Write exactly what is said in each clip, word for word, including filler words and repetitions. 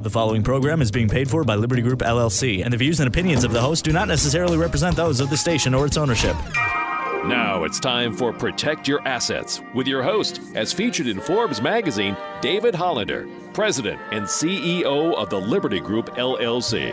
The following program is being paid for by Liberty Group, L L C, and the views and opinions of the host do not necessarily represent those of the station or its ownership. Now it's time for Protect Your Assets with your host, as featured in Forbes magazine, David Hollander, President and C E O of the Liberty Group, L L C.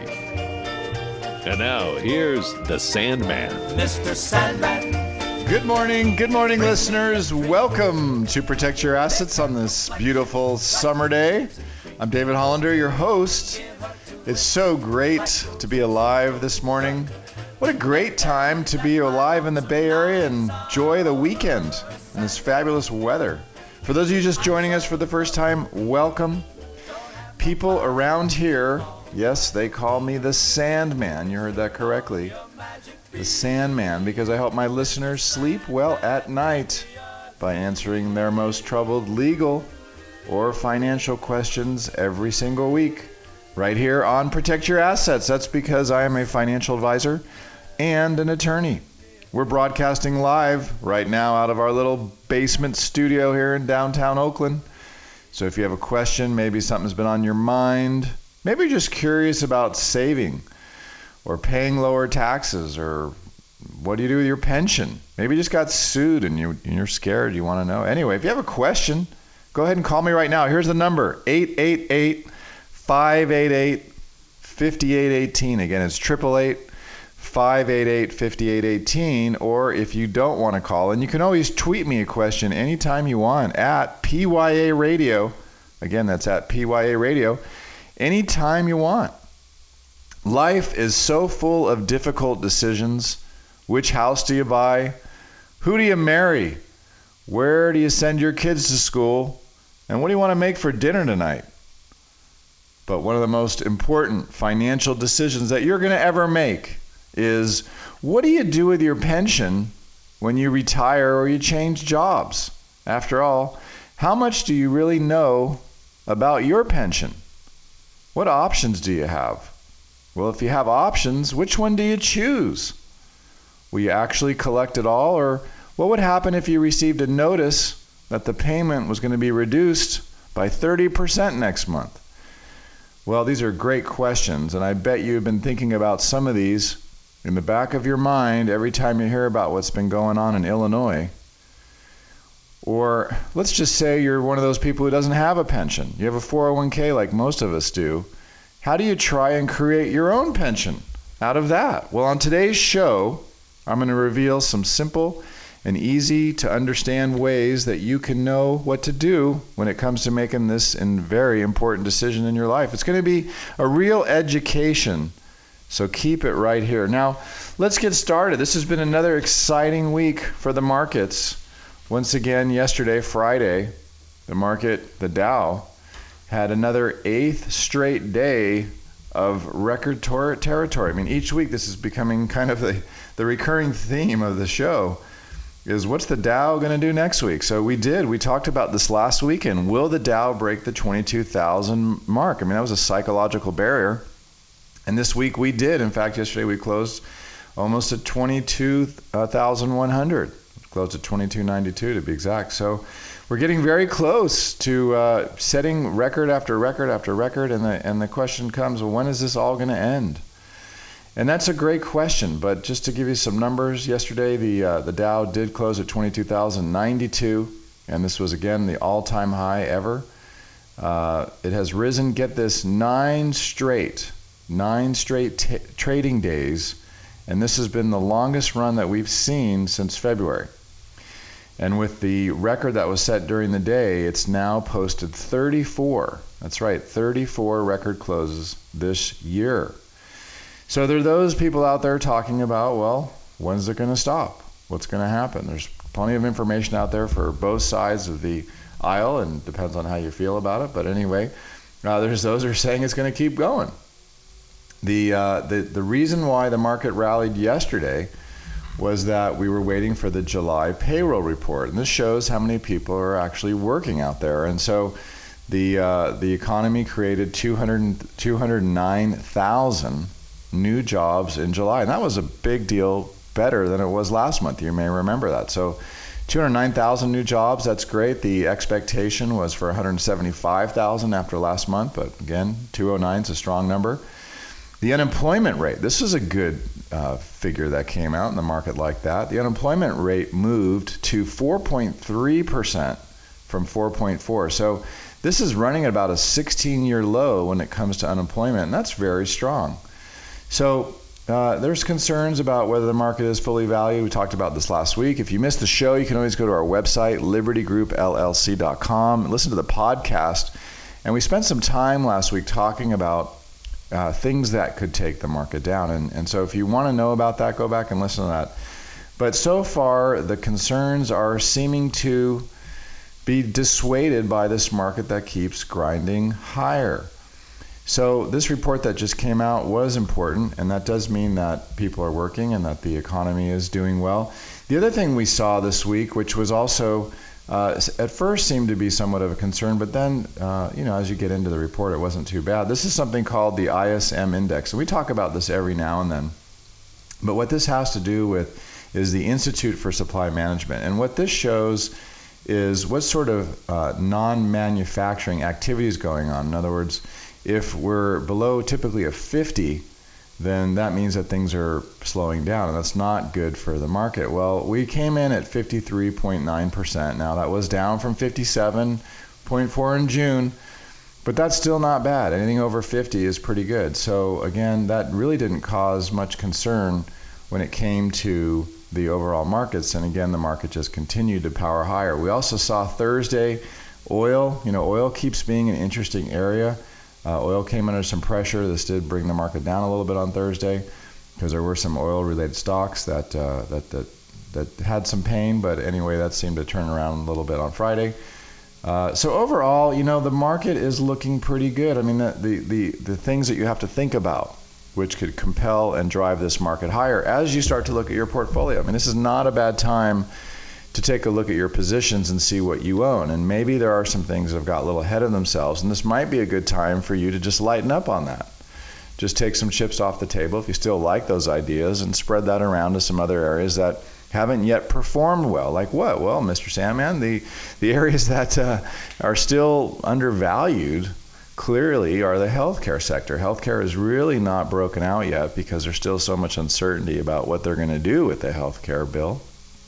And now, here's the Sandman. Mister Sandman. Good morning, good morning, listeners. Welcome to Protect Your Assets on this beautiful summer day. I'm David Hollander, your host. It's so great to be alive this morning. What a great time to be alive in the Bay Area and enjoy the weekend and this fabulous weather. For those of you just joining us for the first time, welcome. People around here, yes, they call me the Sandman. You heard that correctly. The Sandman, because I help my listeners sleep well at night by answering their most troubled legal or financial questions every single week, right here on Protect Your Assets. That's because I am a financial advisor and an attorney. We're broadcasting live right now out of our little basement studio here in downtown Oakland. So if you have a question, maybe something's been on your mind, maybe you're just curious about saving or paying lower taxes, or what do you do with your pension? Maybe you just got sued and, you, and you're scared, you want to know. Anyway, if you have a question, go ahead and call me right now. Here's the number, eight eight eight, five eight eight, five eight one eight. Again, it's eight eight eight, five eight eight, five eight one eight. Or if you don't want to call, and you can always tweet me a question anytime you want at P Y A Radio. Again, that's at P Y A Radio. Anytime you want. Life is so full of difficult decisions. Which house do you buy? Who do you marry? Where do you send your kids to school? And what do you want to make for dinner tonight? But one of the most important financial decisions that you're going to ever make is, what do you do with your pension when you retire or you change jobs? After all, how much do you really know about your pension? What options do you have? Well, if you have options, which one do you choose? Will you actually collect it all, or what would happen if you received a notice that the payment was going to be reduced by thirty percent next month? Well, these are great questions, and I bet you've been thinking about some of these in the back of your mind every time you hear about what's been going on in Illinois. Or let's just say you're one of those people who doesn't have a pension. You have a four oh one k like most of us do. How do you try and create your own pension out of that? Well, on today's show, I'm going to reveal some simple and easy to understand ways that you can know what to do when it comes to making this and very important decision in your life. It's going to be a real education, so keep it right here. Now, let's get started. This has been another exciting week for the markets. Once again, yesterday, Friday, the market, the Dow, had another eighth straight day of record tor- territory. I mean, each week this is becoming kind of the, the recurring theme of the show is, what's the Dow going to do next week? So we did. We talked about this last weekend. Will the Dow break the twenty-two thousand mark? I mean, that was a psychological barrier. And this week we did. In fact, yesterday we closed almost at twenty-two thousand one hundred. Closed at twenty-two ninety-two to be exact. So we're getting very close to uh, setting record after record after record, and the and the question comes, well, when is this all going to end? And that's a great question, but just to give you some numbers, yesterday the uh, the Dow did close at twenty-two thousand ninety-two, and this was again the all-time high ever. Uh, it has risen, get this, nine straight, nine straight t- trading days, and this has been the longest run that we've seen since February. And with the record that was set during the day, it's now posted thirty-four. That's right, thirty-four record closes this year. So there are those people out there talking about, well, when's it going to stop? What's going to happen? There's plenty of information out there for both sides of the aisle, and depends on how you feel about it. But anyway, uh, there's those who are saying it's going to keep going. The, uh, the the reason why the market rallied yesterday was that we were waiting for the July payroll report, and this shows how many people are actually working out there. And so the uh, the economy created two hundred, two hundred nine thousand new jobs in July, and that was a big deal, better than it was last month. You may remember that. So two hundred nine thousand new jobs, that's great. The expectation was for one hundred seventy-five thousand after last month, but again, two hundred nine is a strong number. The unemployment rate, this is a good uh, figure that came out in the market like that. The unemployment rate moved to four point three percent from four point four. So this is running at about a sixteen-year low when it comes to unemployment, and that's very strong. So uh, there's concerns about whether the market is fully valued. We talked about this last week. If you missed the show, you can always go to our website, liberty group L L C dot com, and listen to the podcast. And we spent some time last week talking about uh, things that could take the market down. And, and so if you want to know about that, go back and listen to that. But so far, the concerns are seeming to be dissuaded by this market that keeps grinding higher. So this report that just came out was important, and that does mean that people are working and that the economy is doing well. The other thing we saw this week, which was also uh, at first seemed to be somewhat of a concern, but then uh, you know, as you get into the report, it wasn't too bad. This is something called the I S M index, and we talk about this every now and then. But what this has to do with is the Institute for Supply Management, and what this shows is what sort of uh, non-manufacturing activity is going on. In other words, if we're below typically a fifty, then that means that things are slowing down, and that's not good for the market. Well, we came in at fifty-three point nine percent. Now, that was down from fifty-seven point four in June, but that's still not bad. Anything over fifty is pretty good. So again, that really didn't cause much concern when it came to the overall markets, and again, the market just continued to power higher. We also saw Thursday oil. You know, oil keeps being an interesting area. Uh, oil came under some pressure. This did bring the market down a little bit on Thursday because there were some oil-related stocks that, uh, that that that had some pain. But anyway, that seemed to turn around a little bit on Friday. Uh, so overall, you know, the market is looking pretty good. I mean, the, the the the things that you have to think about, which could compel and drive this market higher as you start to look at your portfolio. I mean, this is not a bad time to take a look at your positions and see what you own. And maybe there are some things that have got a little ahead of themselves, and this might be a good time for you to just lighten up on that. Just take some chips off the table if you still like those ideas and spread that around to some other areas that haven't yet performed well. Like what? Well, Mister Sandman, the, the areas that uh, are still undervalued clearly are the healthcare sector. Healthcare is really not broken out yet because there's still so much uncertainty about what they're going to do with the healthcare bill.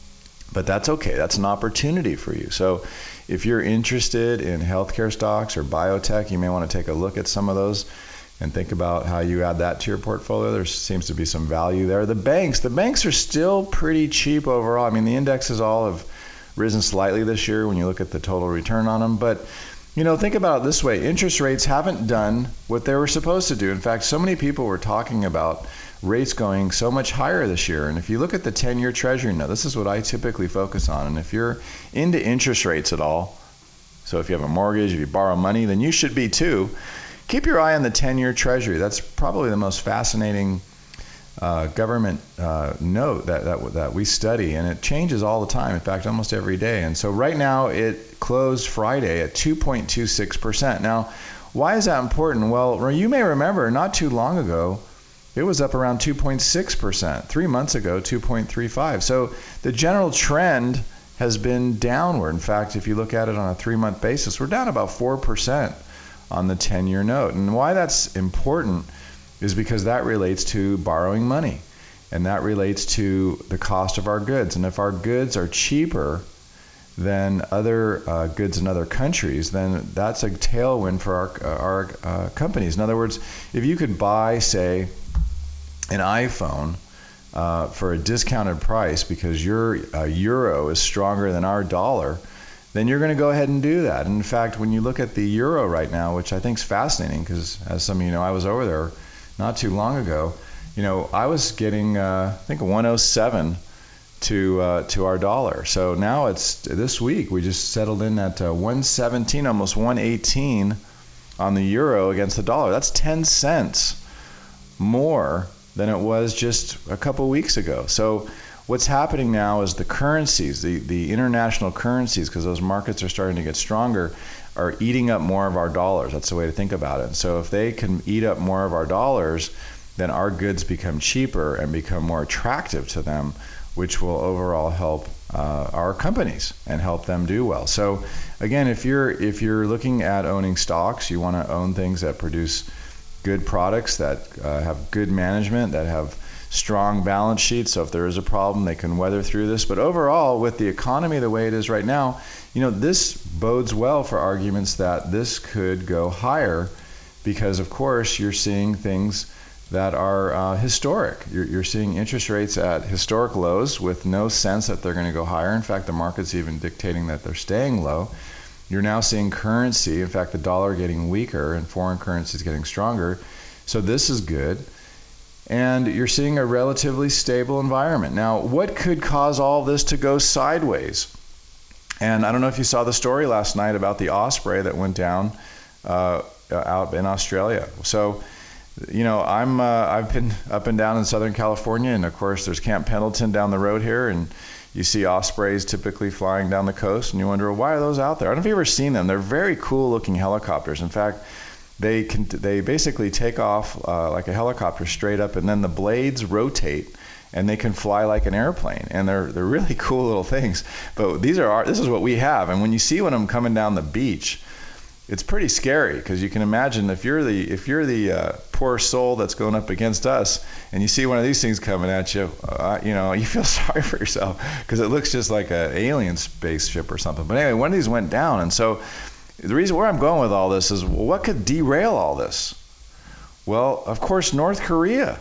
But that's okay. That's an opportunity for you. So if you're interested in healthcare stocks or biotech, you may want to take a look at some of those and think about how you add that to your portfolio. There seems to be some value there. The banks, the banks are still pretty cheap overall. I mean, the indexes all have risen slightly this year when you look at the total return on them. But you know, think about it this way. Interest rates haven't done what they were supposed to do. In fact, so many people were talking about rates going so much higher this year. And if you look at the ten-year Treasury note, this is what I typically focus on. And if you're into interest rates at all, so if you have a mortgage, if you borrow money, then you should be too. Keep your eye on the ten-year Treasury. That's probably the most fascinating uh, government uh, note that, that that we study, and it changes all the time. In fact, almost every day. And so right now it closed Friday at two point two six percent. Now, why is that important? Well, you may remember not too long ago, it was up around two point six percent. Three months ago, two point three five. So the general trend has been downward. In fact, if you look at it on a three-month basis, we're down about four percent on the ten-year note. And why that's important is because that relates to borrowing money, and that relates to the cost of our goods. And if our goods are cheaper than other uh, goods in other countries, then that's a tailwind for our, uh, our uh, companies. In other words, if you could buy, say, an iPhone uh, for a discounted price because your uh, euro is stronger than our dollar, then you're going to go ahead and do that. And in fact, when you look at the euro right now, which I think is fascinating because, as some of you know, I was over there not too long ago, you know, I was getting, uh, I think, one oh seven to uh, to our dollar. So now it's, this week, we just settled in at uh, one seventeen, almost one eighteen on the euro against the dollar. That's ten cents more than it was just a couple weeks ago. So what's happening now is the currencies, the, the international currencies, because those markets are starting to get stronger, are eating up more of our dollars. That's the way to think about it. So if they can eat up more of our dollars, then our goods become cheaper and become more attractive to them, which will overall help uh, our companies and help them do well. So again, if you're if you're looking at owning stocks, you want to own things that produce good products, that uh, have good management, that have strong balance sheets. So if there is a problem, they can weather through this. But overall, with the economy the way it is right now, you know, this bodes well for arguments that this could go higher, because of course you're seeing things that are uh, historic. You're, you're seeing interest rates at historic lows with no sense that they're going to go higher. In fact, the market's even dictating that they're staying low. You're now seeing currency, in fact, the dollar getting weaker and foreign currencies getting stronger. So this is good. And you're seeing a relatively stable environment. Now, what could cause all this to go sideways? And I don't know if you saw the story last night about the Osprey that went down uh, out in Australia. So, you know, I'm uh, I've been up and down in Southern California, and of course there's Camp Pendleton down the road here, and you see Ospreys typically flying down the coast, and you wonder, well, why are those out there? I don't know if you've ever seen them. They're very cool looking helicopters. In fact, they can they basically take off uh, like a helicopter straight up, and then the blades rotate, and they can fly like an airplane. And they're they're really cool little things. But these are our, this is what we have. And when you see one of them coming down the beach, it's pretty scary, because you can imagine if you're the if you're the uh, poor soul that's going up against us, and you see one of these things coming at you, uh, you know, you feel sorry for yourself, because it looks just like an alien spaceship or something. But anyway, one of these went down, and so the reason where I'm going with all this is, well, what could derail all this? Well, of course, North Korea.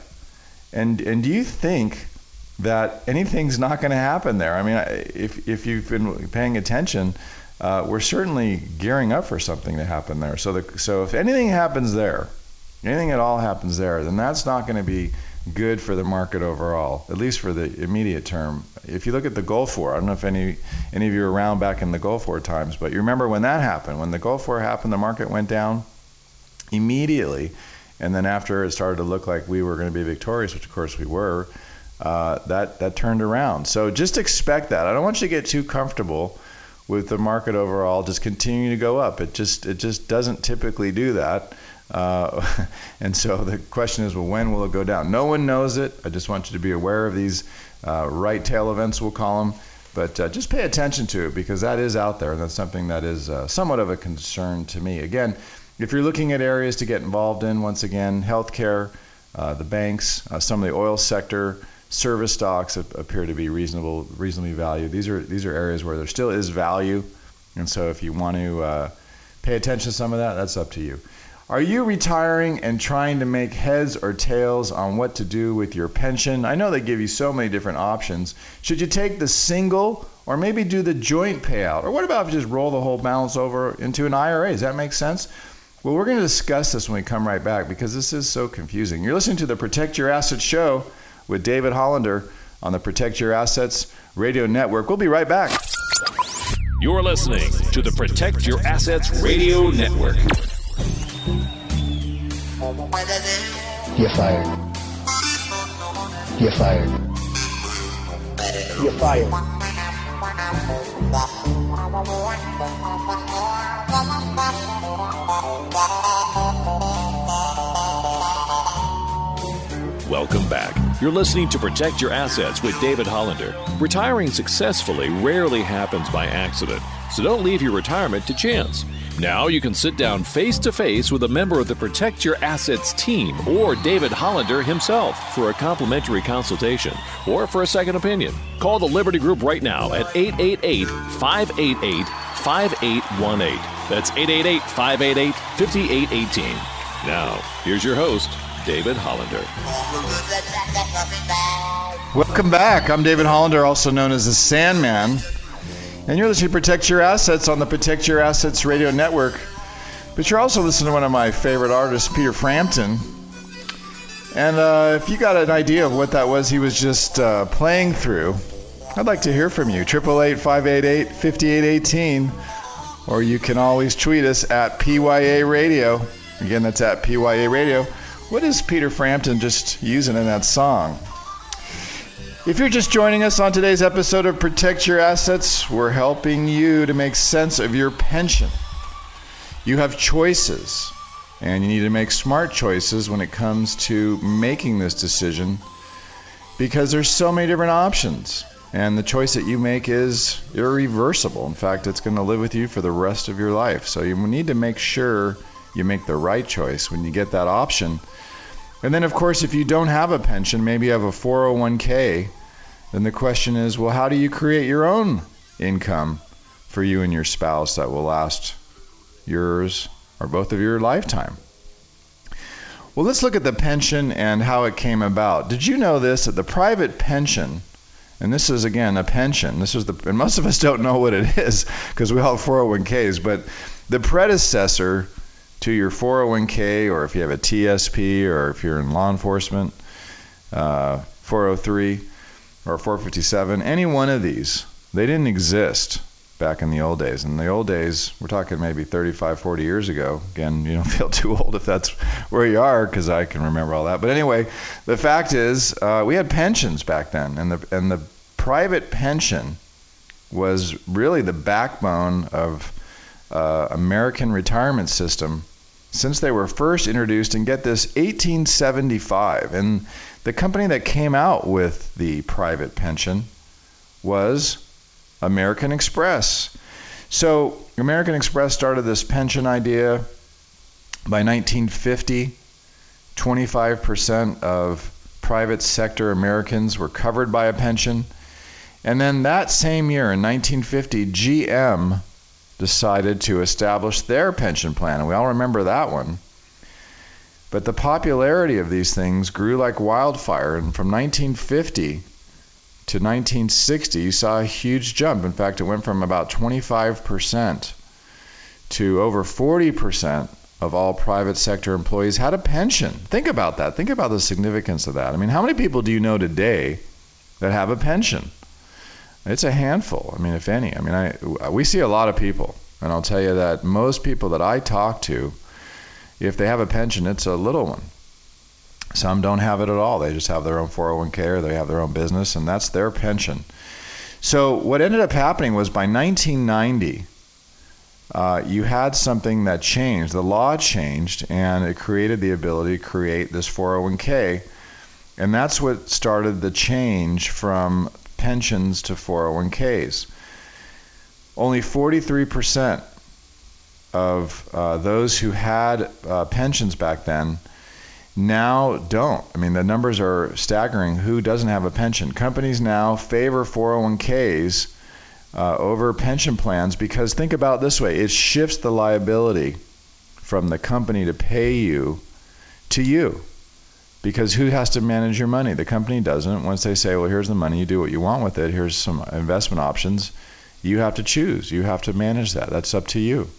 And and do you think that anything's not going to happen there? I mean, if if you've been paying attention, uh, we're certainly gearing up for something to happen there. So the, so if anything happens there, anything at all happens there, then that's not going to be good for the market overall, at least for the immediate term. If you look at the Gulf War, I don't know if any any of you were around back in the Gulf War times, but you remember when that happened. When the Gulf War happened, the market went down immediately, and then after it started to look like we were going to be victorious, which of course we were, uh, that that turned around. So just expect that. I don't want you to get too comfortable with the market overall just continuing to go up. It just it just doesn't typically do that. Uh, and so the question is, well, when will it go down? No one knows it. I just want you to be aware of these uh, right tail events, we'll call them. But uh, just pay attention to it, because that is out there, and that's something that is uh, somewhat of a concern to me. Again, if you're looking at areas to get involved in, once again, healthcare, uh, the banks, uh, some of the oil sector, service stocks appear to be reasonable, reasonably valued. These are these are areas where there still is value, and so if you want to uh, pay attention to some of that, that's up to you. Are you retiring and trying to make heads or tails on what to do with your pension? I know they give you so many different options. Should you take the single, or maybe do the joint payout? Or what about if you just roll the whole balance over into an I R A? Does that make sense? Well, we're going to discuss this when we come right back, because this is so confusing. You're listening to the Protect Your Assets show with David Hollander on the Protect Your Assets Radio Network. We'll be right back. You're listening to the Protect Your Assets Radio Network. You're fired. You're fired. You're fired. Welcome back. You're listening to Protect Your Assets with David Hollander. Retiring successfully rarely happens by accident, so don't leave your retirement to chance. Now you can sit down face-to-face with a member of the Protect Your Assets team or David Hollander himself for a complimentary consultation or for a second opinion. Call the Liberty Group right now at eight eight eight, five eight eight, five eight one eight. That's eight eight eight, five eight eight, five eight one eight. Now, here's your host, David Hollander. Welcome back. I'm David Hollander, also known as the Sandman. And you're listening to Protect Your Assets on the Protect Your Assets Radio Network. But you're also listening to one of my favorite artists, Peter Frampton. And uh, if you got an idea of what that was he was just uh, playing through, I'd like to hear from you. eight eight eight, five eight eight, five eight one eight. Or you can always tweet us at P Y A Radio. Again, that's at P Y A Radio. What is Peter Frampton just using in that song? If you're just joining us on today's episode of Protect Your Assets, we're helping you to make sense of your pension. You have choices, and you need to make smart choices when it comes to making this decision, because there's so many different options. And the choice that you make is irreversible. In fact, it's going to live with you for the rest of your life. So you need to make sure you make the right choice when you get that option. And then, of course, if you don't have a pension, maybe you have a four oh one k, then the question is, well, how do you create your own income for you and your spouse that will last yours or both of your lifetime? Well, let's look at the pension and how it came about. Did you know this, that the private pension, and this is, again, a pension. This is the, and most of us don't know what it is because we all have four oh one k's, but the predecessor to your four oh one k, or if you have a T S P, or if you're in law enforcement, uh, four oh three or four fifty-seven, any one of these, they didn't exist back in the old days. In the old days, we're talking maybe thirty-five, forty years ago. Again, you don't feel too old if that's where you are, because I can remember all that. But anyway, the fact is, uh, we had pensions back then, and the and the private pension was really the backbone of uh, American retirement system since they were first introduced. And get this, eighteen seventy-five, and the company that came out with the private pension was American Express. So American Express started this pension idea by nineteen fifty. twenty-five percent of private sector Americans were covered by a pension. And then that same year, in nineteen fifty, G M decided to establish their pension plan. And we all remember that one. But the popularity of these things grew like wildfire. And from nineteen fifty to nineteen sixty, you saw a huge jump. In fact, it went from about twenty-five percent to over forty percent of all private sector employees had a pension. Think about that. Think about the significance of that. I mean, how many people do you know today that have a pension? It's a handful. I mean, if any. I mean, I we see a lot of people, and I'll tell you that most people that I talk to, if they have a pension, it's a little one. Some don't have it at all. They just have their own four oh one k, or they have their own business, and that's their pension. So what ended up happening was by nineteen ninety, uh, you had something that changed. The law changed, and it created the ability to create this four oh one k, and that's what started the change from pensions to four oh one k's. Only forty-three percent of uh, those who had uh, pensions back then now don't. I mean, the numbers are staggering. Who doesn't have a pension? Companies now favor four oh one k's uh, over pension plans, because think about it this way. It shifts the liability from the company to pay you to you. Because who has to manage your money? The company doesn't. Once they say, well, here's the money, you do what you want with it, here's some investment options, you have to choose. You have to manage that. That's up to you.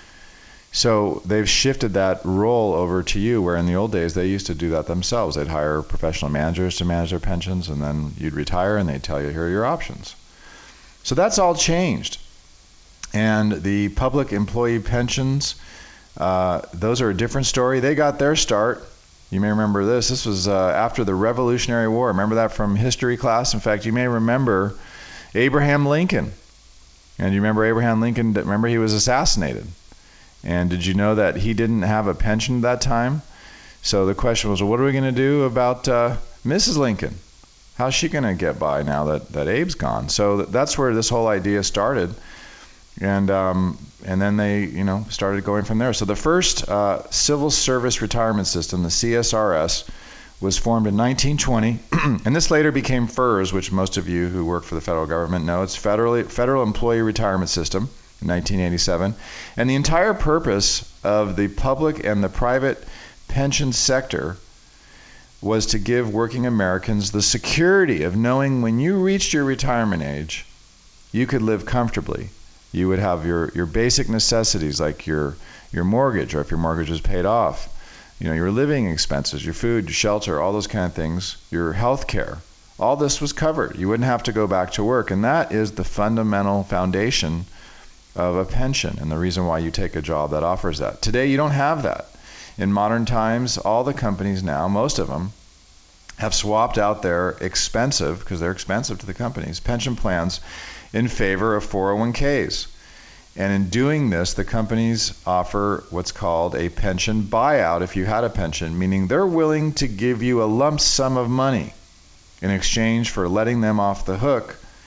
So they've shifted that role over to you, where in the old days they used to do that themselves. They'd hire professional managers to manage their pensions, and then you'd retire and they'd tell you, here are your options. So that's all changed. And the public employee pensions, uh, those are a different story. They got their start. You may remember this. This was uh, after the Revolutionary War. Remember that from history class? In fact, you may remember Abraham Lincoln. And you remember Abraham Lincoln, remember he was assassinated. And did you know that he didn't have a pension at that time? So the question was, well, what are we going to do about uh, Missus Lincoln? How's she going to get by now that, that Abe's gone? So that's where this whole idea started. And um, and then they, you know, started going from there. So the first uh, civil service retirement system, the C S R S, was formed in nineteen twenty, and this later became FERS, which most of you who work for the federal government know. It's federal Federal Employee Retirement System in nineteen eighty-seven. And the entire purpose of the public and the private pension sector was to give working Americans the security of knowing when you reached your retirement age, you could live comfortably. You would have your, your basic necessities, like your your mortgage, or if your mortgage is paid off, you know, your living expenses, your food, your shelter, all those kind of things, your health care. All this was covered. You wouldn't have to go back to work. And that is the fundamental foundation of a pension, and the reason why you take a job that offers that. Today, you don't have that. In modern times, all the companies now, most of them, have swapped out their expensive, because they're expensive to the companies, pension plans in favor of four oh one k's. And in doing this, the companies offer what's called a pension buyout if you had a pension, meaning they're willing to give you a lump sum of money in exchange for letting them off the hook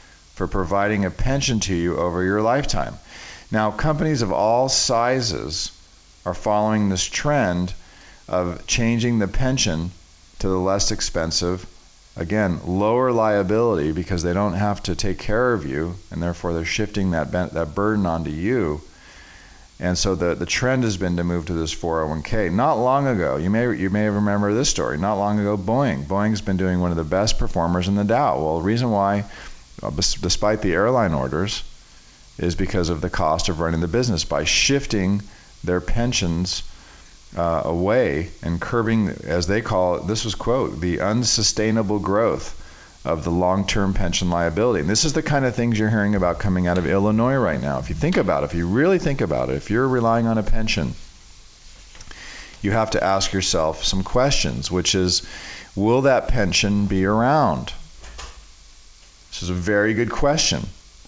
for providing a pension to you over your lifetime. Now, companies of all sizes are following this trend of changing the pension to the less expensive, again, lower liability, because they don't have to take care of you, and therefore they're shifting that that burden onto you. And so the, the trend has been to move to this four oh one k. Not long ago, you may you may remember this story. Not long ago, Boeing. Boeing's been doing one of the best performers in the Dow. Well, the reason why, uh, despite the airline orders, is because of the cost of running the business by shifting their pensions uh, away and curbing, as they call it, this was quote, the unsustainable growth of the long-term pension liability. And this is the kind of things you're hearing about coming out of Illinois right now. If you think about it, if you really think about it, if you're relying on a pension, you have to ask yourself some questions, which is, will that pension be around? This is a very good question.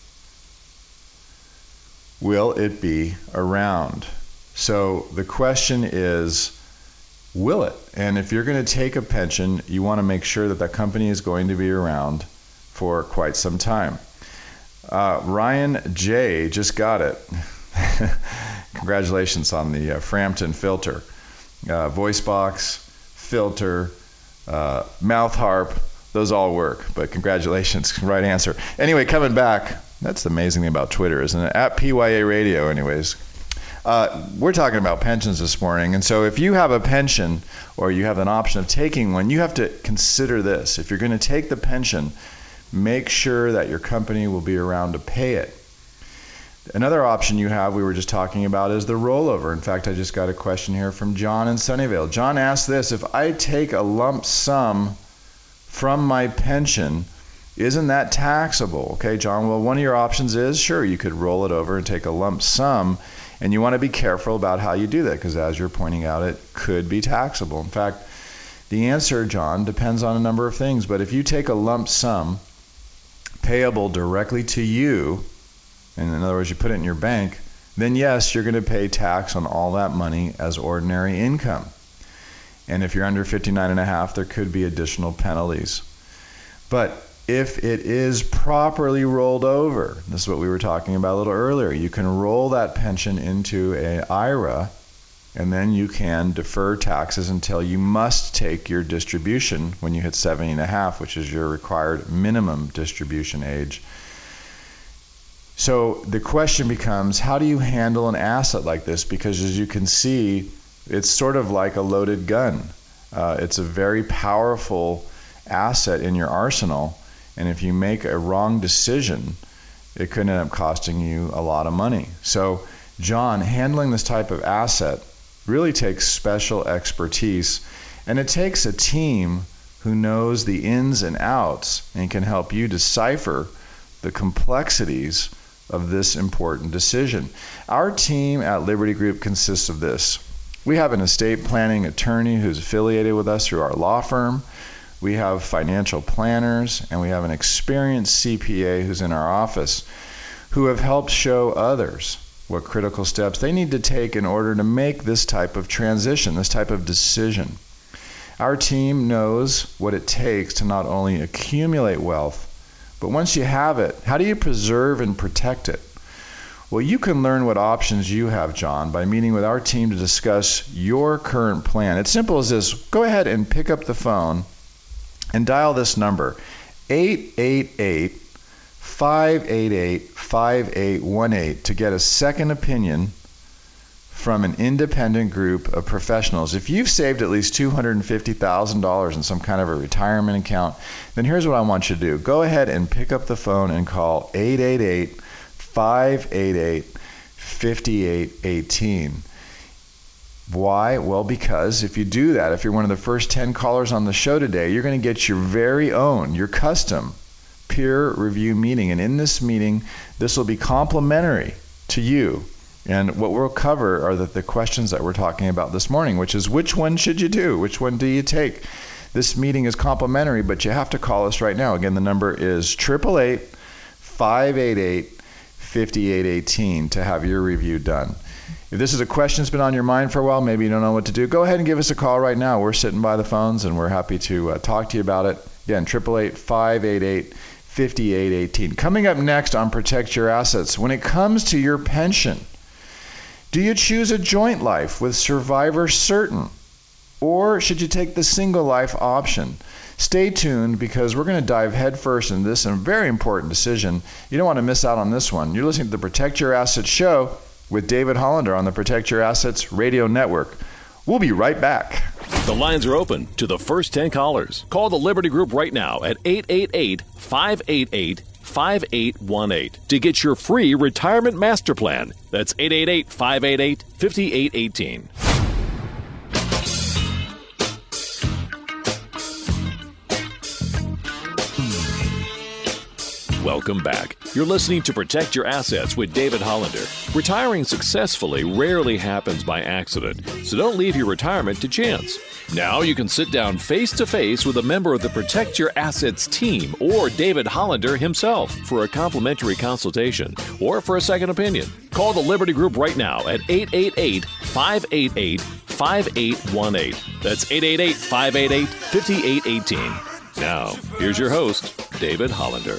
Will it be around? So the question is, will it? And if you're going to take a pension, you want to make sure that that company is going to be around for quite some time. Uh, Ryan J. just got it. Congratulations on the uh, Frampton filter. Uh, voice box, filter, uh, mouth harp, those all work. But congratulations, right answer. Anyway, coming back, that's the amazing thing about Twitter, isn't it? At P Y A Radio, anyways. Uh, we're talking about pensions this morning, and so if you have a pension or you have an option of taking one, you have to consider this. If you're going to take the pension, make sure that your company will be around to pay it. Another option you have, we were just talking about, is the rollover. In fact, I just got a question here from John in Sunnyvale. John asked this: if I take a lump sum from my pension, isn't that taxable? Okay, John, well, one of your options is, sure, you could roll it over and take a lump sum. And you want to be careful about how you do that, because as you're pointing out, it could be taxable. In fact, the answer, John, depends on a number of things. But if you take a lump sum payable directly to you, and in other words, you put it in your bank, then yes, you're going to pay tax on all that money as ordinary income. And if you're under fifty-nine and a half, there could be additional penalties. But if it is properly rolled over, this is what we were talking about a little earlier, you can roll that pension into an I R A, and then you can defer taxes until you must take your distribution when you hit seventy and a half, which is your required minimum distribution age. So the question becomes, how do you handle an asset like this? Because as you can see, it's sort of like a loaded gun. Uh, it's a very powerful asset in your arsenal. And if you make a wrong decision, it could end up costing you a lot of money. So, John, handling this type of asset really takes special expertise, and it takes a team who knows the ins and outs and can help you decipher the complexities of this important decision. Our team at Liberty Group consists of this. We have an estate planning attorney who's affiliated with us through our law firm. We have financial planners, and we have an experienced C P A who's in our office who have helped show others what critical steps they need to take in order to make this type of transition, this type of decision. Our team knows what it takes to not only accumulate wealth, but once you have it, how do you preserve and protect it? Well, you can learn what options you have, John, by meeting with our team to discuss your current plan. It's simple as this. Go ahead and pick up the phone and dial this number, eight eight eight, five eight eight, five eight one eight, to get a second opinion from an independent group of professionals. If you've saved at least two hundred fifty thousand dollars in some kind of a retirement account, then here's what I want you to do. Go ahead and pick up the phone and call eight eight eight, five eight eight, five eight one eight. Why? Well, because if you do that, if you're one of the first ten callers on the show today, you're going to get your very own, your custom peer review meeting. And in this meeting, this will be complimentary to you. And what we'll cover are the, the questions that we're talking about this morning, which is, which one should you do? Which one do you take? This meeting is complimentary, but you have to call us right now. Again, the number is eight eight eight, five eight eight, five eight one eight to have your review done. If this is a question that's been on your mind for a while, maybe you don't know what to do, go ahead and give us a call right now. We're sitting by the phones, and we're happy to uh, talk to you about it. Again, eight eight eight, five eight eight, fifty-eight eighteen. Coming up next on Protect Your Assets, when it comes to your pension, do you choose a joint life with survivor certain, or should you take the single life option? Stay tuned, because we're going to dive headfirst into this and a very important decision. You don't want to miss out on this one. You're listening to the Protect Your Assets show with David Hollander on the Protect Your Assets radio network. We'll be right back. The lines are open to the first ten callers. Call the Liberty Group right now at eight eight eight, five eight eight, five eight one eight to get your free retirement master plan. That's eight eight eight, five eight eight, five eight one eight. Welcome back. You're listening to Protect Your Assets with David Hollander. Retiring successfully rarely happens by accident, so don't leave your retirement to chance. Now you can sit down face-to-face with a member of the Protect Your Assets team or David Hollander himself for a complimentary consultation or for a second opinion. Call the Liberty Group right now at eight eight eight, five eight eight, five eight one eight. That's eight eight eight, five eight eight, five eight one eight. Now, here's your host, David Hollander.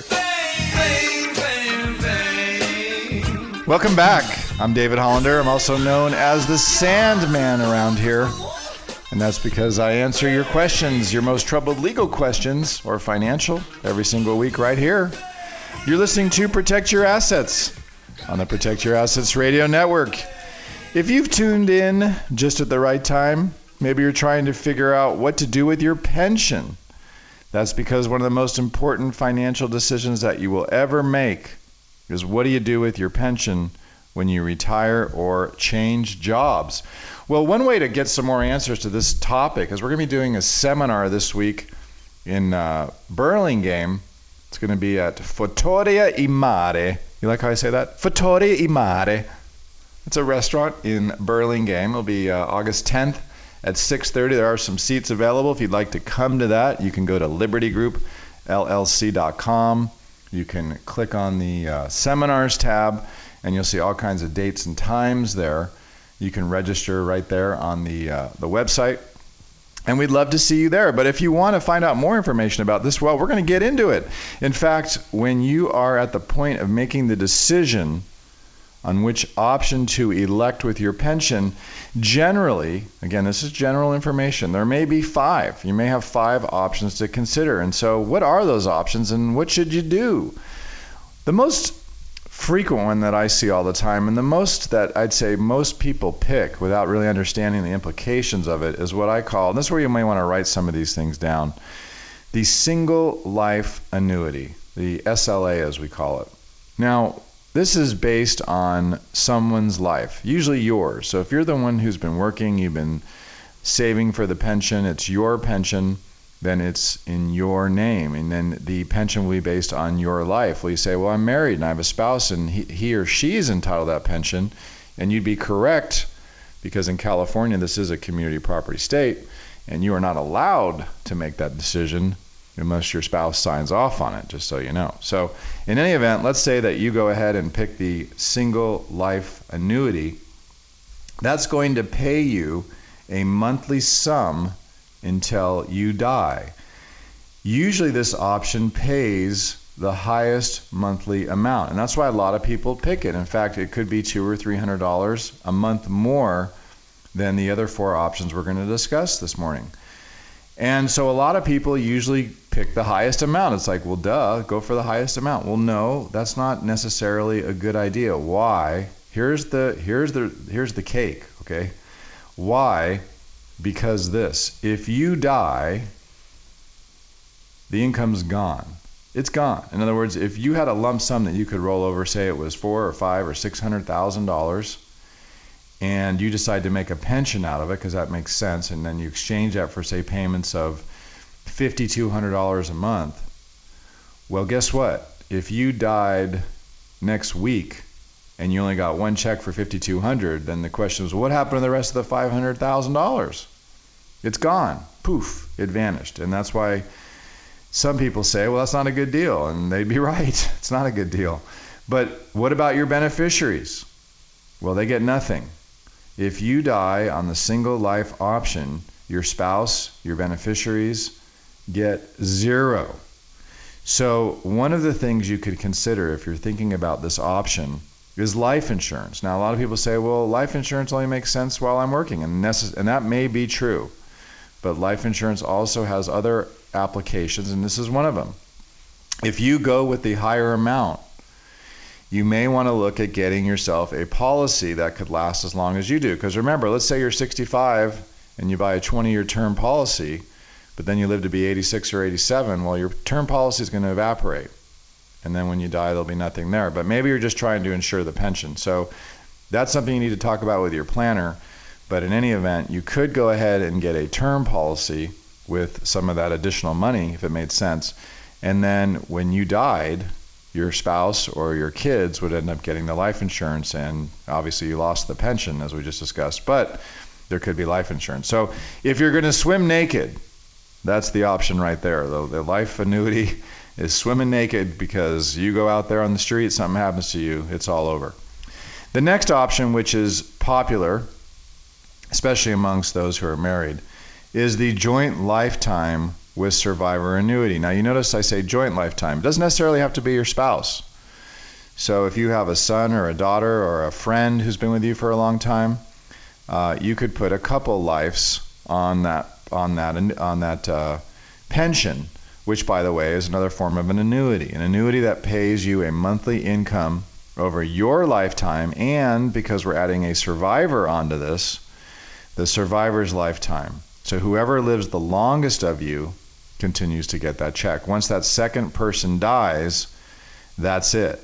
Welcome back. I'm David Hollander. I'm also known as the Sandman around here. And that's because I answer your questions, your most troubled legal questions or financial, every single week right here. You're listening to Protect Your Assets on the Protect Your Assets radio network. If you've tuned in just at the right time, maybe you're trying to figure out what to do with your pension. That's because one of the most important financial decisions that you will ever make is what do you do with your pension when you retire or change jobs? Well, one way to get some more answers to this topic is we're going to be doing a seminar this week in uh, Burlingame. It's going to be at Fattoria e Mare. You like how I say that? Fattoria e Mare. It's a restaurant in Burlingame. It'll be uh, August tenth. At six thirty, there are some seats available. If you'd like to come to that, you can go to liberty group L L C dot com. You can click on the uh, seminars tab, and you'll see all kinds of dates and times there. You can register right there on the uh, the website, and we'd love to see you there. But if you want to find out more information about this, well, we're going to get into it. In fact, when you are at the point of making the decision on which option to elect with your pension, generally, again, this is general information, there may be five. You may have five options to consider. And so what are those options and what should you do? The most frequent one that I see all the time, and the most that I'd say most people pick without really understanding the implications of it, is what I call, and this is where you may want to write some of these things down, the single life annuity, the S L A as we call it. Now, this is based on someone's life, usually yours. So if you're the one who's been working, you've been saving for the pension, it's your pension, then it's in your name. And then the pension will be based on your life. Well, you say, well, I'm married and I have a spouse and he, he or she is entitled to that pension. And you'd be correct, because in California, this is a community property state, and you are not allowed to make that decision unless your spouse signs off on it, just so you know. So in any event, let's say that you go ahead and pick the single life annuity. That's going to pay you a monthly sum until you die. Usually this option pays the highest monthly amount, and that's why a lot of people pick it. In fact, it could be two or three hundred dollars a month more than the other four options we're going to discuss this morning. And so a lot of people usually pick the highest amount. It's like, well, duh, go for the highest amount. Well, no, that's not necessarily a good idea. Why? Here's the here's the here's the cake, okay? Why? Because this. If you die, the income's gone. It's gone. In other words, if you had a lump sum that you could roll over, say it was four or five or six hundred thousand dollars, and you decide to make a pension out of it because that makes sense, and then you exchange that for, say, payments of five thousand two hundred dollars a month. Well, guess what? If you died next week and you only got one check for five thousand two hundred dollars, then the question is, what happened to the rest of the five hundred thousand dollars? It's gone. Poof, it vanished. And that's why some people say, well, that's not a good deal, and they'd be right. It's not a good deal. But what about your beneficiaries? Well, they get nothing. If you die on the single life option, your spouse, your beneficiaries get zero. So one of the things you could consider if you're thinking about this option is life insurance. Now, a lot of people say, well, life insurance only makes sense while I'm working, and, necess- and that may be true. But life insurance also has other applications, and this is one of them. If you go with the higher amount, you may want to look at getting yourself a policy that could last as long as you do. Because remember, let's say you're sixty-five and you buy a twenty-year term policy, but then you live to be eighty-six or eighty-seven, well, your term policy is going to evaporate. And then when you die, there'll be nothing there. But maybe you're just trying to insure the pension. So that's something you need to talk about with your planner. But in any event, you could go ahead and get a term policy with some of that additional money, if it made sense. And then when you died, your spouse or your kids would end up getting the life insurance, and obviously you lost the pension, as we just discussed, but there could be life insurance. So if you're going to swim naked, that's the option right there. The, the life annuity is swimming naked, because you go out there on the street, something happens to you, it's all over. The next option, which is popular, especially amongst those who are married, is the joint lifetime with survivor annuity. Now, you notice I say joint lifetime. It doesn't necessarily have to be your spouse. So if you have a son or a daughter or a friend who's been with you for a long time, uh, you could put a couple lives on that on that on that uh, pension, which, by the way, is another form of an annuity. An annuity that pays you a monthly income over your lifetime, and because we're adding a survivor onto this, the survivor's lifetime. So whoever lives the longest of you continues to get that check. Once that second person dies, that's it.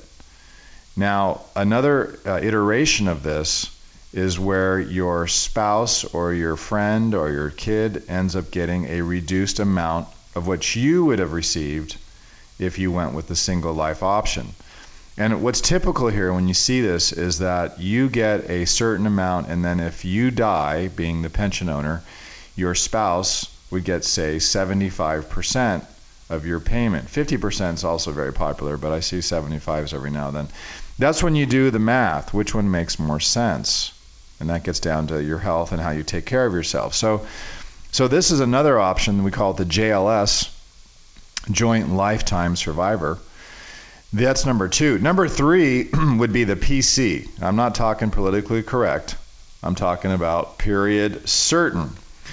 Now, another uh, iteration of this is where your spouse or your friend or your kid ends up getting a reduced amount of what you would have received if you went with the single life option. And what's typical here when you see this is that you get a certain amount, and then if you die, being the pension owner, your spouse would get, say, seventy-five percent of your payment. fifty percent is also very popular, but I see seventy-fives every now and then. That's when you do the math, which one makes more sense? And that gets down to your health and how you take care of yourself. So, so this is another option. We call it the J L S, Joint Lifetime Survivor. That's number two. Number three would be the P C. I'm not talking politically correct. I'm talking about period certain.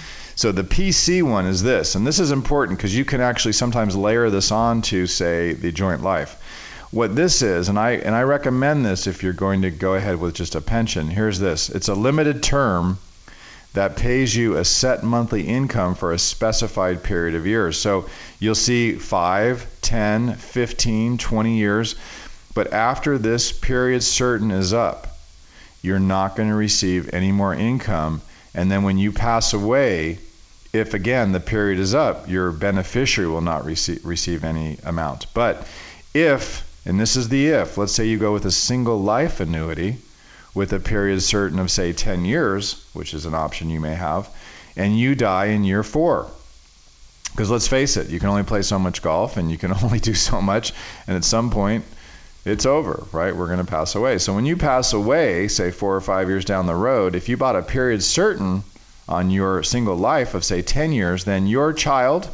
So the P C one is this, and this is important because you can actually sometimes layer this on to, say, the joint life. What this is, and I and I recommend this if you're going to go ahead with just a pension, here's this. It's a limited term that pays you a set monthly income for a specified period of years. So you'll see five, ten, fifteen, twenty years, but after this period certain is up, you're not going to receive any more income. And then when you pass away, if again the period is up, your beneficiary will not receive, receive any amount. But if, and this is the if, let's say you go with a single life annuity with a period certain of, say, ten years, which is an option you may have, and you die in year four. Because let's face it, you can only play so much golf and you can only do so much, and at some point it's over, right? We're going to pass away. So when you pass away, say four or five years down the road, if you bought a period certain on your single life of, say, ten years, then your child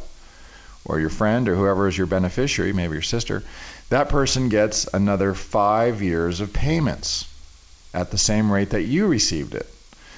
or your friend or whoever is your beneficiary, maybe your sister, that person gets another five years of payments at the same rate that you received it.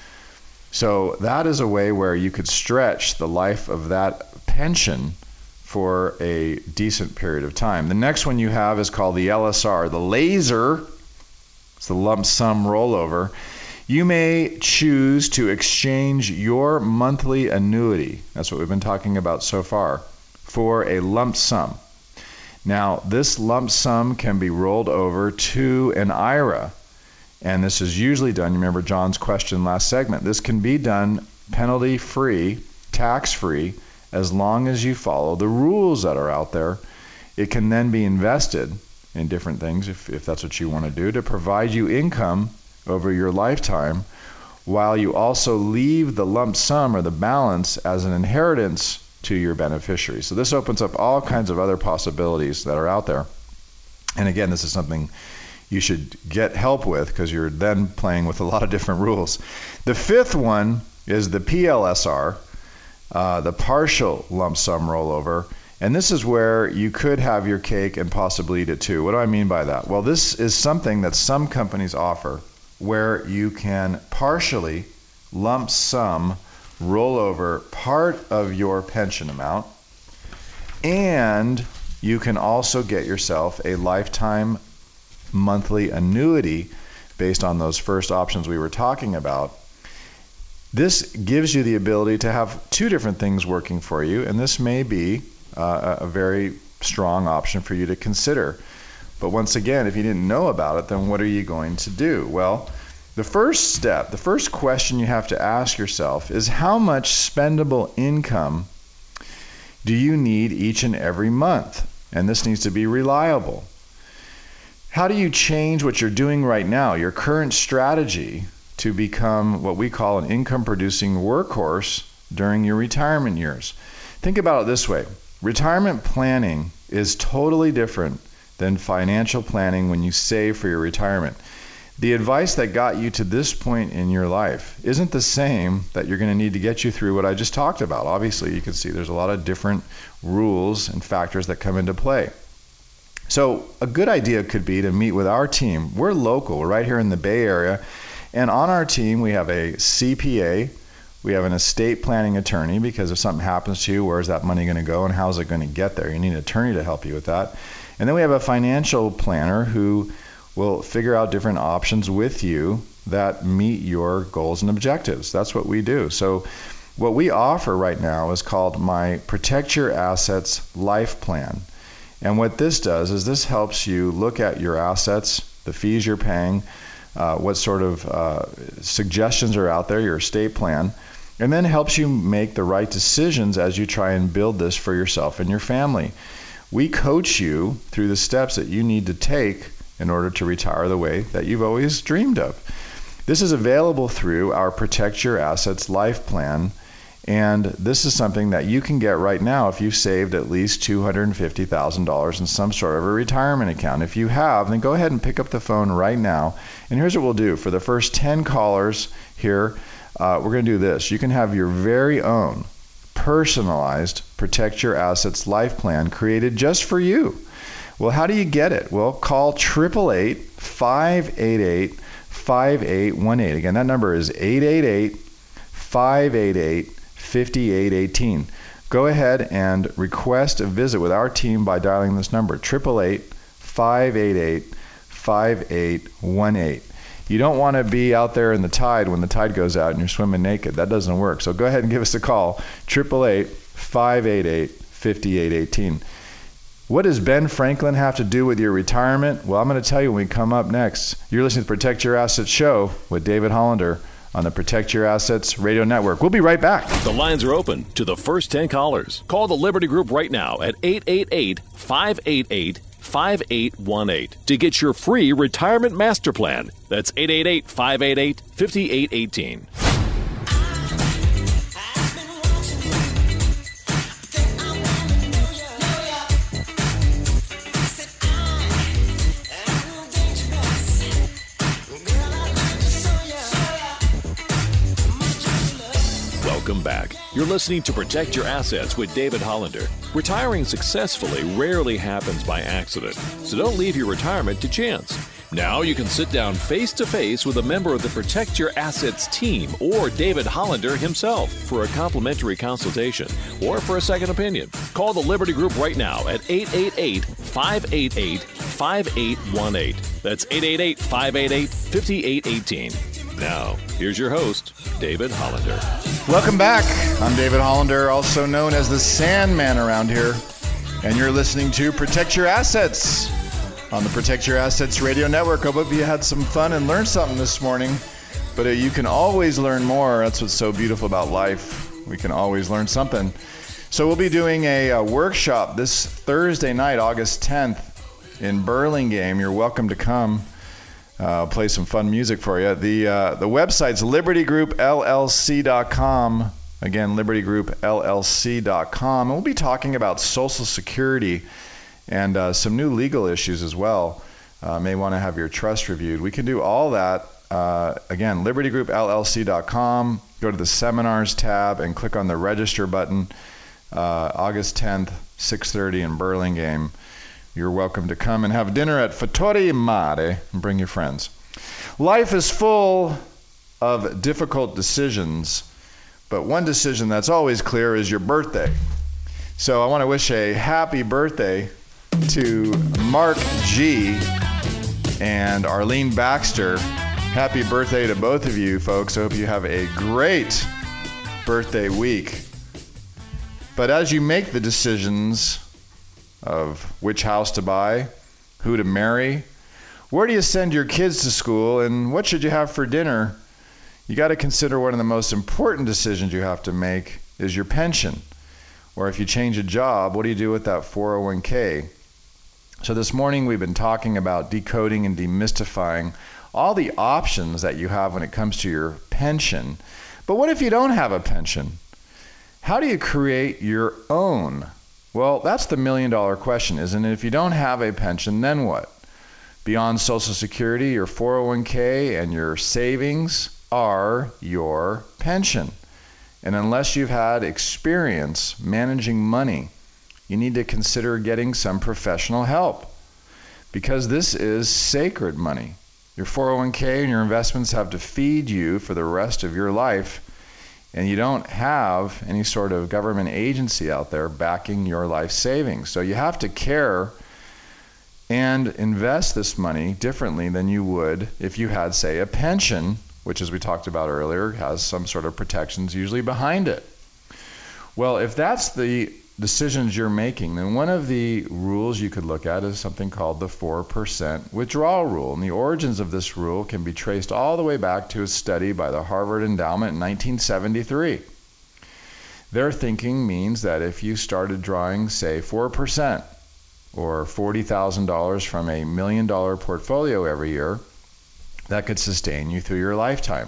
So that is a way where you could stretch the life of that pension for a decent period of time. The next one you have is called the L S R, the laser. It's the lump sum rollover. You may choose to exchange your monthly annuity, that's what we've been talking about so far, for a lump sum. Now, this lump sum can be rolled over to an I R A, and this is usually done, you remember John's question last segment, this can be done penalty-free, tax-free, as long as you follow the rules that are out there. It can then be invested in different things, if, if that's what you want to do, to provide you income over your lifetime, while you also leave the lump sum or the balance as an inheritance to your beneficiary. So this opens up all kinds of other possibilities that are out there. And again, this is something you should get help with because you're then playing with a lot of different rules. The fifth one is the P L S R, uh, the partial lump sum rollover. And this is where you could have your cake and possibly eat it too. What do I mean by that? Well, this is something that some companies offer where you can partially lump sum roll over part of your pension amount, and you can also get yourself a lifetime monthly annuity based on those first options we were talking about. This gives you the ability to have two different things working for you, and this may be uh, a very strong option for you to consider. But once again, if you didn't know about it, then what are you going to do? Well, the first step, the first question you have to ask yourself is, how much spendable income do you need each and every month? And this needs to be reliable. How do you change what you're doing right now, your current strategy, to become what we call an income-producing workhorse during your retirement years? Think about it this way. Retirement planning is totally different than financial planning when you save for your retirement. The advice that got you to this point in your life isn't the same that you're going to need to get you through what I just talked about. Obviously, you can see there's a lot of different rules and factors that come into play. So a good idea could be to meet with our team. We're local, we're right here in the Bay Area. And on our team, we have a C P A, we have an estate planning attorney, because if something happens to you, where's that money going to go and how's it going to get there? You need an attorney to help you with that. And then we have a financial planner who will figure out different options with you that meet your goals and objectives. That's what we do. So what we offer right now is called my Protect Your Assets Life Plan. And what this does is this helps you look at your assets, the fees you're paying, uh, what sort of uh, suggestions are out there, your estate plan, and then helps you make the right decisions as you try and build this for yourself and your family. We coach you through the steps that you need to take in order to retire the way that you've always dreamed of. This is available through our Protect Your Assets Life Plan, and this is something that you can get right now if you've saved at least two hundred fifty thousand dollars in some sort of a retirement account. If you have, then go ahead and pick up the phone right now. And here's what we'll do. For the first ten callers here, uh, we're going to do this. You can have your very own personalized Protect Your Assets Life Plan created just for you. Well, how do you get it? Well, call eight eight eight, five eight eight, five eight one eight. Again, that number is eight eight eight, five eight eight, five eight one eight. Go ahead and request a visit with our team by dialing this number, eight eight eight, five eight eight, five eight one eight. You don't want to be out there in the tide when the tide goes out and you're swimming naked. That doesn't work. So go ahead and give us a call, eight eight eight, five eight eight, five eight one eight. What does Ben Franklin have to do with your retirement? Well, I'm going to tell you when we come up next. You're listening to the Protect Your Assets Show with David Hollander on the Protect Your Assets Radio Network. We'll be right back. The lines are open to the first ten callers. Call the Liberty Group right now at eight eight eight, five eight eight, five eight one eight to get your free retirement master plan. That's eight eight eight, five eight eight, five eight one eight. Welcome back. You're listening to Protect Your Assets with David Hollander. Retiring successfully rarely happens by accident, so don't leave your retirement to chance. Now you can sit down face-to-face with a member of the Protect Your Assets team or David Hollander himself for a complimentary consultation or for a second opinion. Call the Liberty Group right now at eight eight eight, five eight eight, five eight one eight. That's eight eight eight, five eight eight, five eight one eight. Now, here's your host, David Hollander. Welcome back. I'm David Hollander, also known as the Sandman around here, and you're listening to Protect Your Assets on the Protect Your Assets Radio Network. I hope you had some fun and learned something this morning, but uh, you can always learn more. That's what's so beautiful about life. We can always learn something. So we'll be doing a, a workshop this Thursday night, August tenth, in Burlingame. You're welcome to come. Uh, I'll play some fun music for you. The uh, the website's liberty group L L C dot com. Again, liberty group L L C dot com. And we'll be talking about Social Security and uh, some new legal issues as well. Uh, may want to have your trust reviewed. We can do all that. Uh, again, liberty group L L C dot com. Go to the Seminars tab and click on the Register button. uh, August tenth, six thirty in Burlingame. You're welcome to come and have dinner at Fattori Mare and bring your friends. Life is full of difficult decisions, but one decision that's always clear is your birthday. So I want to wish a happy birthday to Mark G. and Arlene Baxter. Happy birthday to both of you, folks. I hope you have a great birthday week. But as you make the decisions of which house to buy, who to marry, where do you send your kids to school, and what should you have for dinner, you got to consider one of the most important decisions you have to make is your pension. Or if you change a job, what do you do with that four oh one k? So this morning we've been talking about decoding and demystifying all the options that you have when it comes to your pension. But what if you don't have a pension? How do you create your own? Well, that's the million dollar question, isn't it? If you don't have a pension, then what? Beyond Social Security, your four oh one k and your savings are your pension. And unless you've had experience managing money, you need to consider getting some professional help, because this is sacred money. Your four oh one k and your investments have to feed you for the rest of your life, and you don't have any sort of government agency out there backing your life savings. So you have to care and invest this money differently than you would if you had, say, a pension, which, as we talked about earlier, has some sort of protections usually behind it. Well, if that's the decisions you're making, then one of the rules you could look at is something called the four percent withdrawal rule. And the origins of this rule can be traced all the way back to a study by the Harvard Endowment in nineteen seventy-three. Their thinking means that if you started drawing, say, four percent or forty thousand dollars from a million dollar portfolio every year, that could sustain you through your lifetime.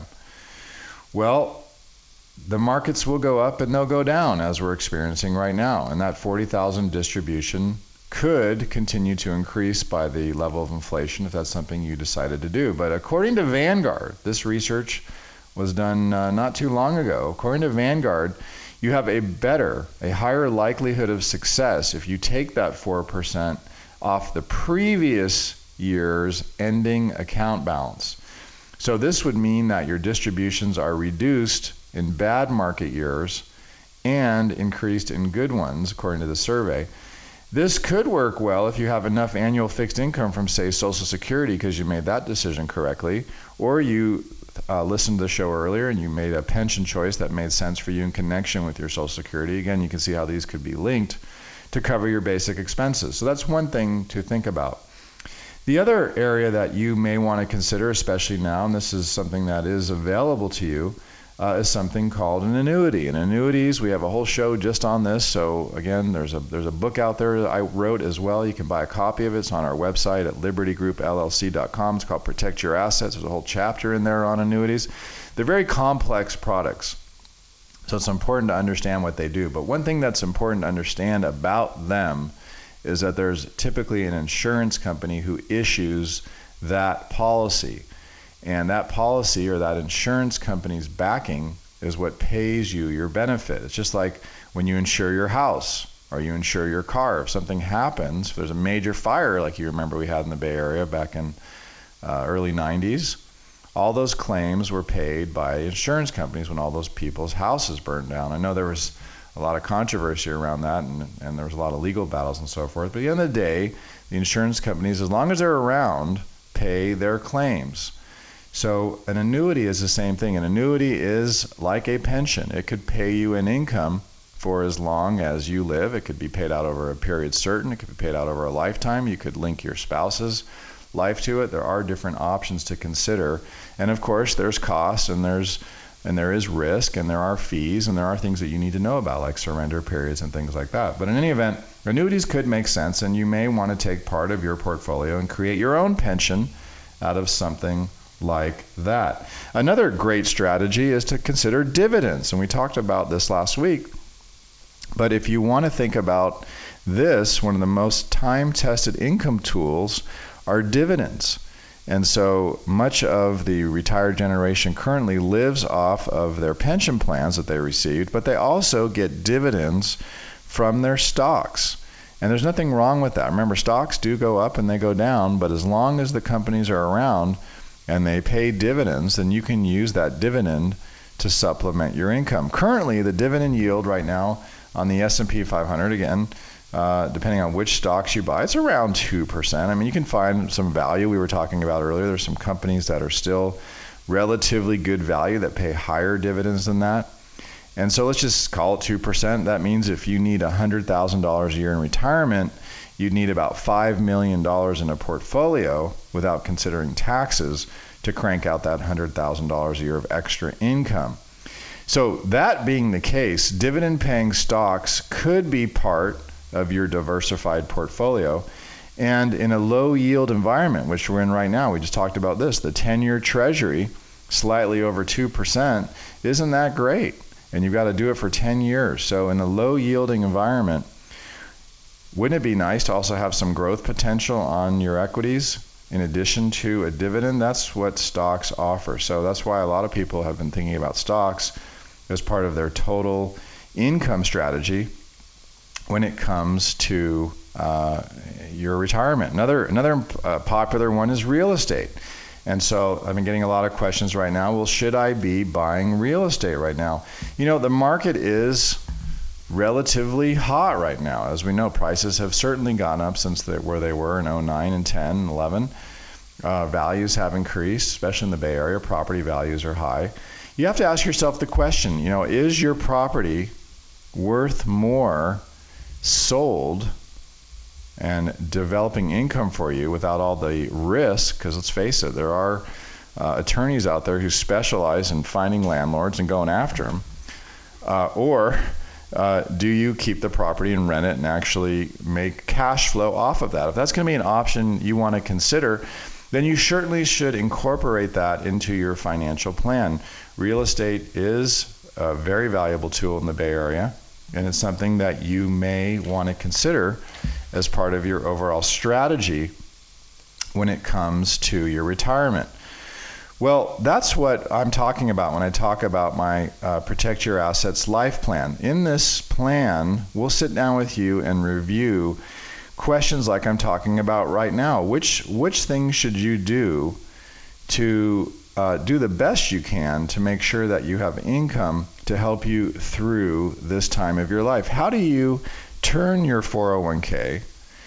Well, the markets will go up and they'll go down, as we're experiencing right now. And that forty thousand distribution could continue to increase by the level of inflation if that's something you decided to do. But according to Vanguard, this research was done uh, not too long ago. According to Vanguard, you have a better, a higher likelihood of success if you take that four percent off the previous year's ending account balance. So this would mean that your distributions are reduced in bad market years and increased in good ones, according to the survey. This could work well if you have enough annual fixed income from, say, Social Security, because you made that decision correctly, or you uh, listened to the show earlier and you made a pension choice that made sense for you in connection with your Social Security. Again, you can see how these could be linked to cover your basic expenses. So that's one thing to think about. The other area that you may want to consider, especially now, and this is something that is available to you, uh, is something called an annuity. And annuities, we have a whole show just on this. So again, there's a there's a book out there that I wrote as well. You can buy a copy of it. It's on our website at liberty group L L C dot com. It's called Protect Your Assets. There's a whole chapter in there on annuities. They're very complex products, so it's important to understand what they do. But one thing that's important to understand about them is that there's typically an insurance company who issues that policy. And that policy or that insurance company's backing is what pays you your benefit. It's just like when you insure your house or you insure your car. If something happens, if there's a major fire like you remember we had in the Bay Area back in uh, early nineties, all those claims were paid by insurance companies when all those people's houses burned down. I know there was a lot of controversy around that, and, and there was a lot of legal battles and so forth. But at the end of the day, the insurance companies, as long as they're around, pay their claims. So an annuity is the same thing. An annuity is like a pension. It could pay you an income for as long as you live. It could be paid out over a period certain. It could be paid out over a lifetime. You could link your spouse's life to it. There are different options to consider. And of course, there's cost and there's and there is risk and there are fees and there are things that you need to know about, like surrender periods and things like that. But in any event, annuities could make sense, and you may want to take part of your portfolio and create your own pension out of something like that. Another great strategy is to consider dividends, and we talked about this last week. But if you want to think about this, one of the most time-tested income tools are dividends. And so much of the retired generation currently lives off of their pension plans that they received, but they also get dividends from their stocks. And there's nothing wrong with that. Remember, stocks do go up and they go down, but as long as the companies are around and they pay dividends, then you can use that dividend to supplement your income. Currently, the dividend yield right now on the S and P five hundred, again, uh, depending on which stocks you buy, it's around two percent. I mean, you can find some value. We were talking about earlier, there's some companies that are still relatively good value that pay higher dividends than that. And so let's just call it two percent. That means if you need one hundred thousand dollars a year in retirement, you'd need about five million dollars in a portfolio without considering taxes to crank out that one hundred thousand dollars a year of extra income. So that being the case, dividend-paying stocks could be part of your diversified portfolio. And in a low-yield environment, which we're in right now, we just talked about this, the ten-year Treasury, slightly over two percent, isn't that great? And you've got to do it for ten years. So in a low-yielding environment, wouldn't it be nice to also have some growth potential on your equities in addition to a dividend? That's what stocks offer. So that's why a lot of people have been thinking about stocks as part of their total income strategy when it comes to uh, your retirement. Another, another uh, popular one is real estate. And so I've been getting a lot of questions right now. Well, should I be buying real estate right now? You know, the market is relatively hot right now. As we know, prices have certainly gone up since they, where they were in oh nine and ten and eleven. Uh, values have increased, especially in the Bay Area. Property values are high. You have to ask yourself the question, you know, is your property worth more sold and developing income for you without all the risk? Because let's face it, there are uh, attorneys out there who specialize in finding landlords and going after them. Uh, or uh, do you keep the property and rent it and actually make cash flow off of that? If that's going to be an option you want to consider, then you certainly should incorporate that into your financial plan. Real estate is a very valuable tool in the Bay Area, and it's something that you may want to consider as part of your overall strategy when it comes to your retirement. Well, that's what I'm talking about when I talk about my uh, Protect Your Assets Life Plan. In this plan, we'll sit down with you and review questions like I'm talking about right now. Which which things should you do to uh, do the best you can to make sure that you have income to help you through this time of your life? How do you turn your four oh one k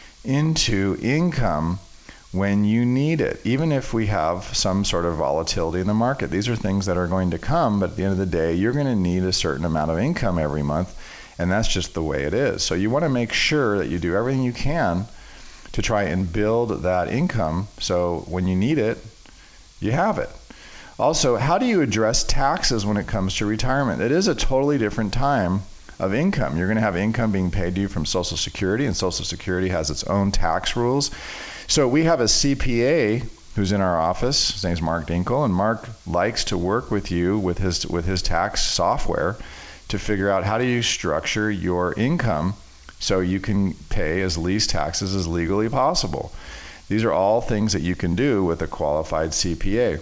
into income when you need it, even if we have some sort of volatility in the market? These are things that are going to come, but at the end of the day, you're going to need a certain amount of income every month, and that's just the way it is. So you want to make sure that you do everything you can to try and build that income so when you need it, you have it. Also, how do you address taxes when it comes to retirement? It is a totally different time of income. You're going to have income being paid to you from Social Security, and Social Security has its own tax rules. So we have a C P A who's in our office. His name's Mark Dinkle, and Mark likes to work with you with his with his tax software to figure out how do you structure your income so you can pay as least taxes as legally possible. These are all things that you can do with a qualified C P A.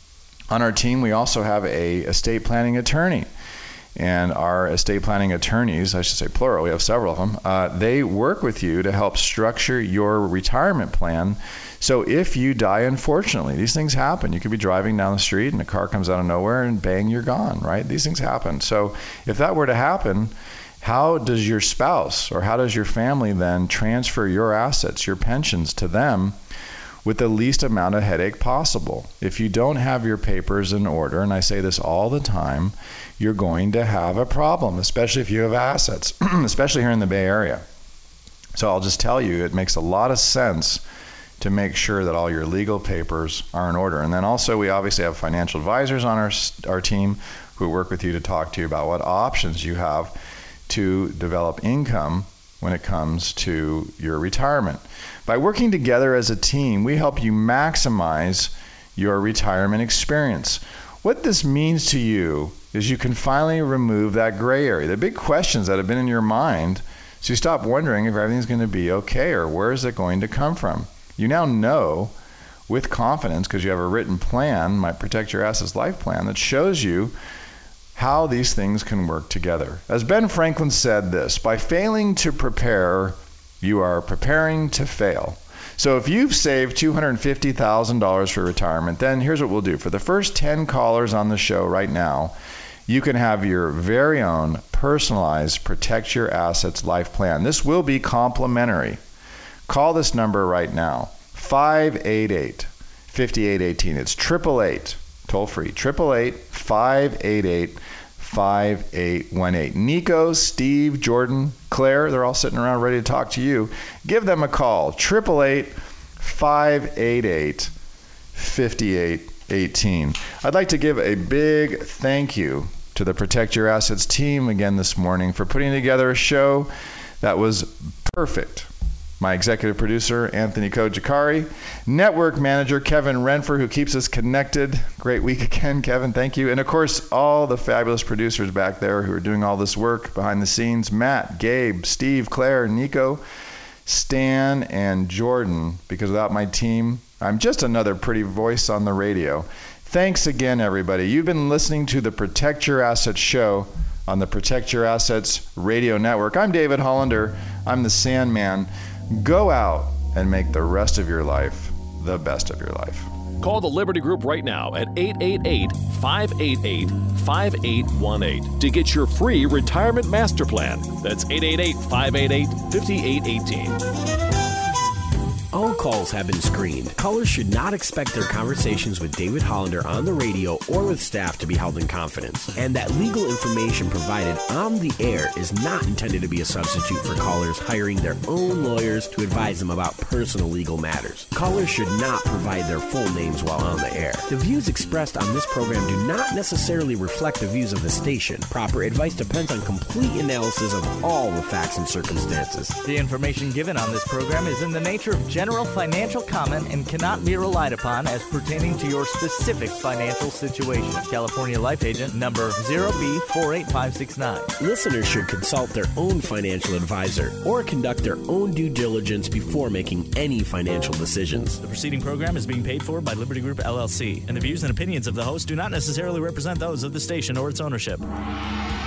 On our team, we also have a estate planning attorney. And our estate planning attorneys, I should say plural, we have several of them, uh, they work with you to help structure your retirement plan. So if you die, unfortunately, these things happen. You could be driving down the street and a car comes out of nowhere and bang, you're gone, right? These things happen. So if that were to happen, how does your spouse or how does your family then transfer your assets, your pensions to them with the least amount of headache possible? If you don't have your papers in order, and I say this all the time, you're going to have a problem, especially if you have assets, especially here in the Bay Area. So I'll just tell you, it makes a lot of sense to make sure that all your legal papers are in order. And then also we obviously have financial advisors on our, our team who work with you to talk to you about what options you have to develop income when it comes to your retirement. By working together as a team, we help you maximize your retirement experience. What this means to you is you can finally remove that gray area, the big questions that have been in your mind, so you stop wondering if everything's going to be okay or where is it going to come from. You now know with confidence, because you have a written plan, my Protect Your Assets Life Plan, that shows you how these things can work together. As Ben Franklin said this, by failing to prepare, you are preparing to fail. So if you've saved two hundred fifty thousand dollars for retirement, then here's what we'll do. For the first ten callers on the show right now, you can have your very own personalized Protect Your Assets life plan. This will be complimentary. Call this number right now, five eight eight, five eight one eight. It's eight eight eight, toll free, eight eight eight, five eight eight, five eight one eight. Nico, Steve, Jordan, Claire, they're all sitting around ready to talk to you. Give them a call, eight eight eight, five eight eight, five eight one eight. I'd like to give a big thank you to the Protect Your Assets team again this morning for putting together a show that was perfect. My executive producer, Anthony Kojikari, network manager, Kevin Renfer, who keeps us connected. Great week again, Kevin. Thank you. And, of course, all the fabulous producers back there who are doing all this work behind the scenes, Matt, Gabe, Steve, Claire, Nico, Stan, and Jordan, because without my team, I'm just another pretty voice on the radio. Thanks again, everybody. You've been listening to the Protect Your Assets show on the Protect Your Assets radio network. I'm David Hollander. I'm the Sandman. Go out and make the rest of your life the best of your life. Call the Liberty Group right now at eight eight eight, five eight eight, five eight one eight to get your free retirement master plan. That's eight eight eight, five eight eight, five eight one eight. All calls have been screened. Callers should not expect their conversations with David Hollander on the radio or with staff to be held in confidence. And that legal information provided on the air is not intended to be a substitute for callers hiring their own lawyers to advise them about personal legal matters. Callers should not provide their full names while on the air. The views expressed on this program do not necessarily reflect the views of the station. Proper advice depends on complete analysis of all the facts and circumstances. The information given on this program is in the nature of general financial comment and cannot be relied upon as pertaining to your specific financial situation. California Life Agent number zero B four eight five six nine. Listeners should consult their own financial advisor or conduct their own due diligence before making any financial decisions. The preceding program is being paid for by Liberty Group, L L C, and the views and opinions of the host do not necessarily represent those of the station or its ownership.